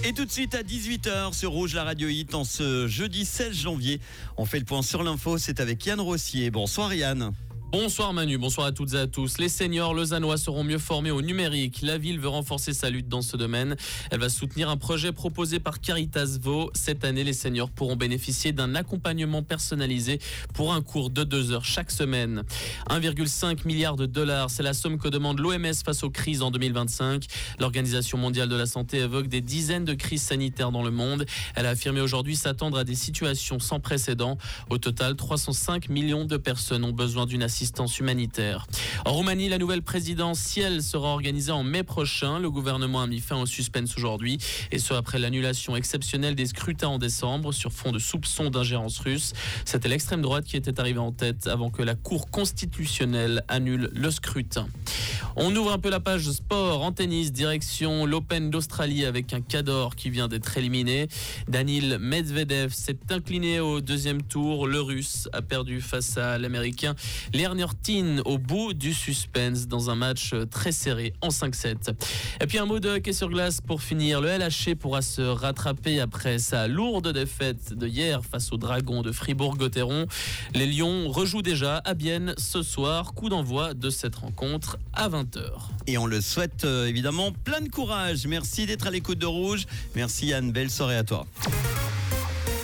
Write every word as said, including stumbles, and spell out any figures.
Et tout de suite à dix-huit heures sur Rouge, la radio hit, en ce jeudi seize janvier. On fait le point sur l'info, c'est avec Yann Rossier. Bonsoir Yann. Bonsoir Manu, bonsoir à toutes et à tous. Les seniors lausannois seront mieux formés au numérique. La ville veut renforcer sa lutte dans ce domaine. Elle va soutenir un projet proposé par Caritas Vaud. Cette année, les seniors pourront bénéficier d'un accompagnement personnalisé pour un cours de deux heures chaque semaine. un virgule cinq milliard de dollars, c'est la somme que demande l'O M S face aux crises en deux mille vingt-cinq. L'Organisation mondiale de la santé évoque des dizaines de crises sanitaires dans le monde. Elle a affirmé aujourd'hui s'attendre à des situations sans précédent. Au total, trois cent cinq millions de personnes ont besoin d'une assistance humanitaire. En Roumanie, la nouvelle présidentielle sera organisée en mai prochain. Le gouvernement a mis fin au suspense aujourd'hui, et ce après l'annulation exceptionnelle des scrutins en décembre sur fond de soupçons d'ingérence russe. C'était l'extrême droite qui était arrivée en tête avant que la Cour constitutionnelle annule le scrutin. On ouvre un peu la page sport en tennis, direction l'Open d'Australie avec un Cador qui vient d'être éliminé. Daniil Medvedev s'est incliné au deuxième tour. Le Russe a perdu face à l'Américain Lerner Tin au bout du suspense dans un match très serré en cinq sept. Et puis un mot de hockey sur glace pour finir. Le L H C pourra se rattraper après sa lourde défaite de hier face aux Dragons de Fribourg-Gotteron. Les Lions rejouent déjà à Bienne ce soir. Coup d'envoi de cette rencontre à vingt heures. Et on le souhaite euh, évidemment plein de courage. Merci d'être à l'écoute de Rouge. Merci Yann, belle soirée à toi.